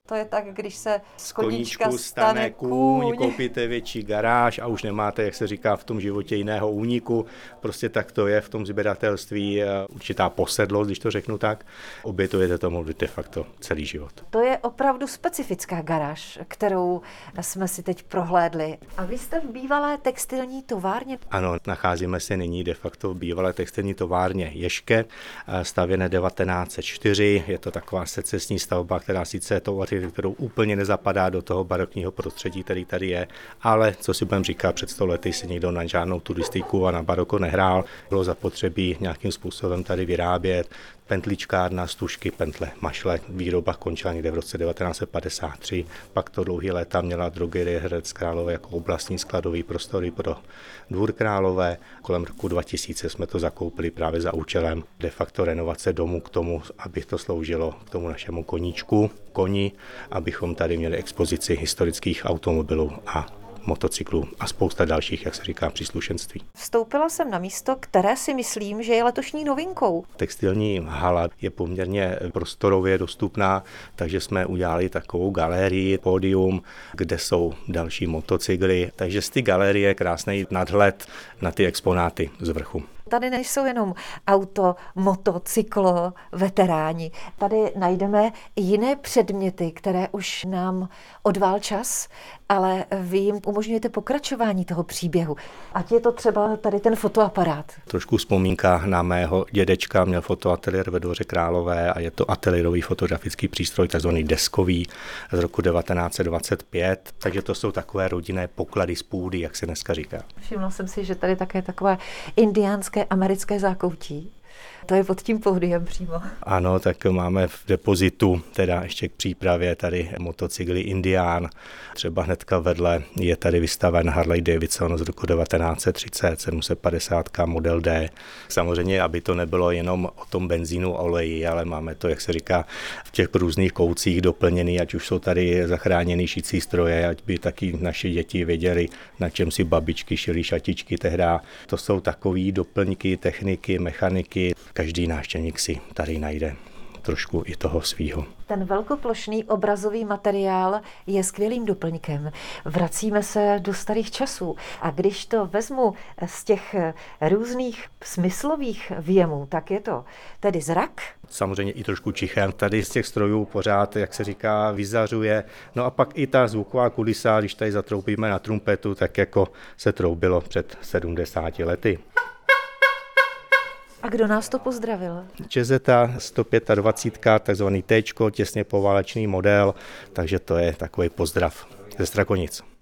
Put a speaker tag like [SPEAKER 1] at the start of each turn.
[SPEAKER 1] To je tak, když se z
[SPEAKER 2] Koníčku
[SPEAKER 1] koníčka stane kůň.
[SPEAKER 2] koupíte větší garáž a už nemáte, jak se říká v tom životě, jiného úniku. Prostě tak to je v tom sběratelství, určitá posedlost, když to řeknu tak. Obětujete tomu de facto celý život.
[SPEAKER 1] To je opravdu specifická garáž, kterou jsme si teď prohlédli. A vy jste v bývalé textilní továrně?
[SPEAKER 2] Ano, nacházíme se nyní de facto v bývalé textilní továrně Ježke, stavěné 1904. Je to taková secesní stavba, která sice tou architekturou úplně nezapadá do toho barokního prostředí, který tady je, ale co si budeme říkat, před 100 lety si nikdo na žádnou turistiku a na baroko nehrál. Bylo zapotřebí nějakým způsobem tady vyrábět. Pentličkárna, stužky, pentle, mašle. Výroba končila někde v roce 1953. Pak to dlouhý léta měla drogerie Hradec Králové jako oblastní skladový prostory pro Dvůr Králové. Kolem roku 2000 jsme to zakoupili právě za účelem de facto renovace domu k tomu, aby to sloužilo k tomu našemu koni, abychom tady měli expozici historických automobilů a motocyklů a spousta dalších, jak se říká, příslušenství.
[SPEAKER 1] Vstoupila jsem na místo, které si myslím, že je letošní novinkou.
[SPEAKER 2] Textilní hala je poměrně prostorově dostupná, takže jsme udělali takovou galerii, pódium, kde jsou další motocykly, takže z té galerie je krásný nadhled na ty exponáty z vrchu.
[SPEAKER 1] Tady nejsou jenom auto, motocyklo, veteráni. Tady najdeme i jiné předměty, které už nám odvál čas, ale vy jim umožňujete pokračování toho příběhu. Ať je to třeba tady ten fotoaparát.
[SPEAKER 2] Trošku vzpomínka na mého dědečka, měl fotoateliér ve Dvoře Králové a je to ateliérový fotografický přístroj, takzvaný deskový, z roku 1925. Takže to jsou takové rodinné poklady z půdy, jak se dneska říká.
[SPEAKER 1] Všimla jsem si, že tady také takové indiánské americké zákoutí. To je pod tím pódiem přímo.
[SPEAKER 2] Ano, tak máme v depozitu, teda ještě k přípravě tady motocykly Indián. Třeba hnedka vedle je tady vystaven Harley Davidson z roku 1930, 750 model D. Samozřejmě, aby to nebylo jenom o tom benzínu a oleji, ale máme to, jak se říká, v těch různých koutcích doplněný, ať už jsou tady zachráněný šicí stroje, ať by taky naše děti věděli, na čem si babičky šily šatičky tehda. To jsou takový doplňky, techniky, mechaniky. Každý návštěvník si tady najde trošku i toho svýho.
[SPEAKER 1] Ten velkoplošný obrazový materiál je skvělým doplňkem. Vracíme se do starých časů. A když to vezmu z těch různých smyslových vjemů, tak je to tedy zrak.
[SPEAKER 2] Samozřejmě i trošku čichem. Tady z těch strojů pořád, jak se říká, vyzařuje. No a pak i ta zvuková kulisa, když tady zatroubíme na trumpetu, tak jako se troubilo před 70 lety.
[SPEAKER 1] A kdo nás to pozdravil?
[SPEAKER 2] Čezeta 125, takzvaný T, těsně poválečný model, takže to je takový pozdrav ze Strakonic.